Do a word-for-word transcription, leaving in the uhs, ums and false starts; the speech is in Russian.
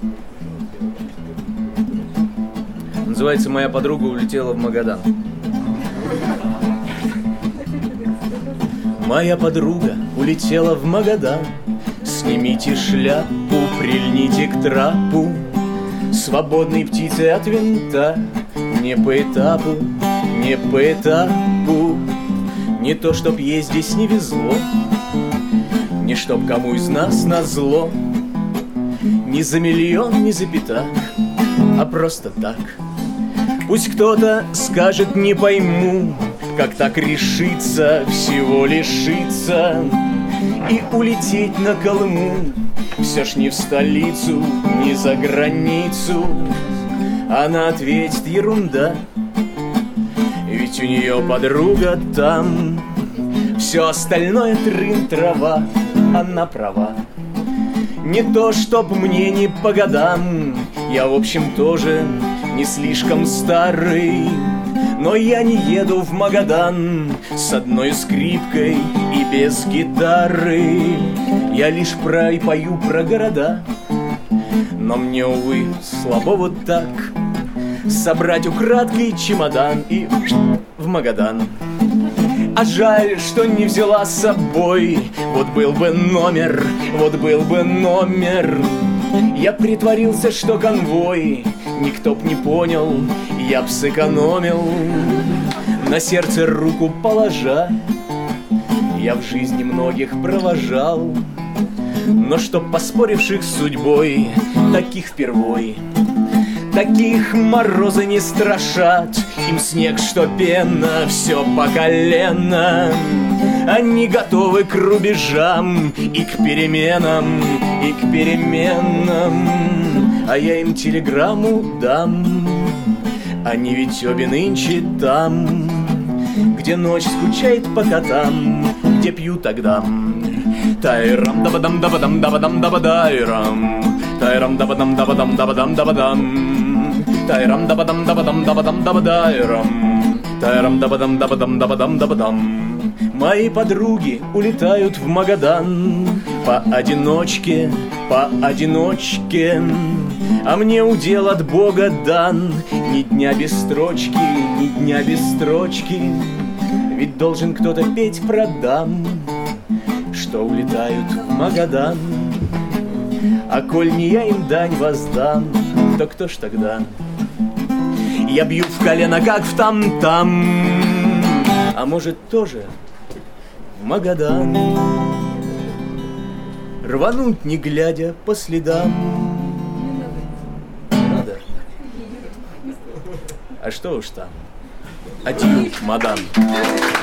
Называется «Моя подруга улетела в Магадан». Моя подруга улетела в Магадан. Снимите шляпу, прильните к трапу, свободной птицей от винта. Не по этапу, не по этапу. Не то, чтоб ей здесь не везло, не чтоб кому из нас назло. Ни за миллион, ни за пятак, а просто так. Пусть кто-то скажет, не пойму, как так решиться, всего лишиться и улететь на Колыму. Все ж не в столицу, не за границу. Она ответит: ерунда, ведь у нее подруга там. Все остальное трын трава, она права. Не то, чтоб мне не по годам, я, в общем, тоже не слишком старый, но я не еду в Магадан с одной скрипкой и без гитары. Я лишь про и пою про города, но мне, увы, слабо вот так собрать украдкой чемодан и в Магадан. А жаль, что не взяла с собой. Вот был бы номер, вот был бы номер. Я притворился, что конвой, никто б не понял, я б сэкономил. На сердце руку положа, я в жизни многих провожал, но чтоб поспоривших с судьбой, таких впервой. Таких морозы не страшат, им снег, что пена, все по колено. Они готовы к рубежам и к переменам, и к переменам. А я им телеграмму дам, они ведь обе нынче там, где ночь скучает по котам, где пьют тогда. Тайрам дабадам дабадам дабадам дабадайрам, тайрам дабадам дабадам дабадам дабадам, тайрам дабадам дабадам дабадам дабадайрам, тайрам дабадам дабадам дабадам дабадам. Мои подруги улетают в Магадан поодиночке, поодиночке, а мне удел от Бога дан. Ни дня без строчки, ни дня без строчки, ведь должен кто-то петь про дам, что улетают в Магадан. А коль не я им дань воздам, то кто ж тогда? Я бью в колено, как в там-там, а может тоже в Магадан рвануть, не глядя по следам. Надо. А что уж там? Адью, мадам.